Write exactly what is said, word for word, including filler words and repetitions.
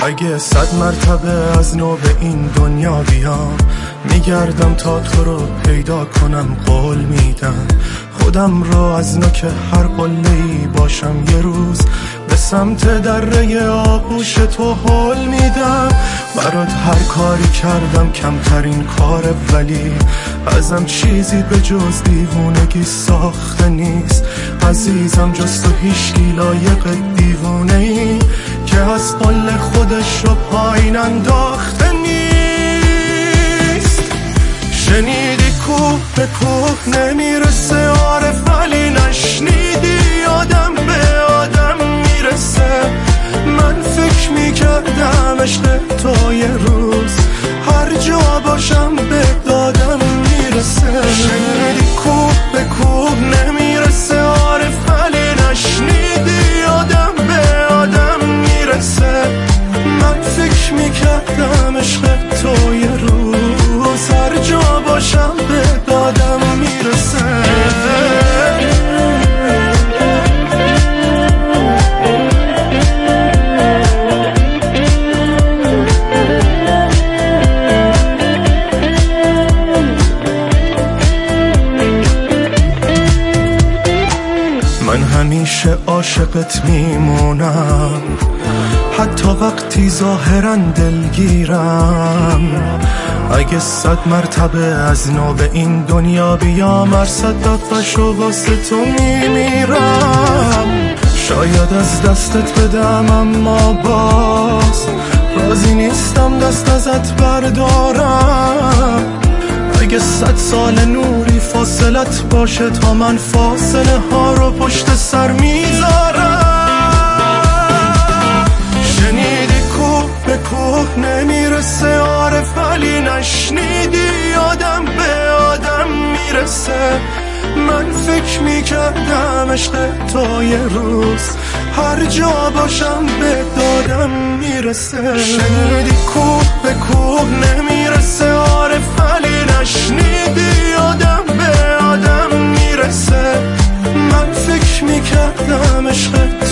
اگه صد مرتبه از نو به این دنیا بیام، میگردم تا تو رو پیدا کنم. قول میدم خودم رو از نوک هر قله‌ای باشم یه روز به سمت دره آغوش تو هل میدم. برات هر کاری کردم کمترین کاره، ولی ازم چیزی به جز دیوونگی ساخته نیست. عزیزم جز تو هیچکی لایق دیوونه ای که از قل خودش رو پایین انداخته نیست. شنیدی کوه به کوه نمیرسه عارف، ولی نشنیدی آدم به آدم میرسه. من فکر میکردم عشق تو یه روز هر جا باشم به دادم میرسه. شنیدی کوه به کوه نمیرسه عارف، ولی نشنیدی آدم به آدم میرسه. من فکر میکردم عشق تو یه روز هر جا باشم به دادم میرسه. من همیشه عاشقت میمونم، حتی وقتی ظاهرا دلگیرم. اگه صد مرتبه از نو به این دنیا بیام، هر صد دفعه‌شو واسه تو میمیرم. شاید از دستت بدم اما باز راضی نیستم دست ازت بردارم. اگه صد سال نوری فاصلت باشه تا من فاصله ها رو پشت سر میذارم. شنیدی کوه به کوه نمیرسه عارف، ولی نشنیدی آدم به آدم میرسه. من فکر میکردم عشق تو یه روز هر جا باشم به دادم میرسه. شنیدی کوه به کوه نمیرسه عارف، ولی نشنیدی آدم به آدم میرسه. من فکر میکردم عشق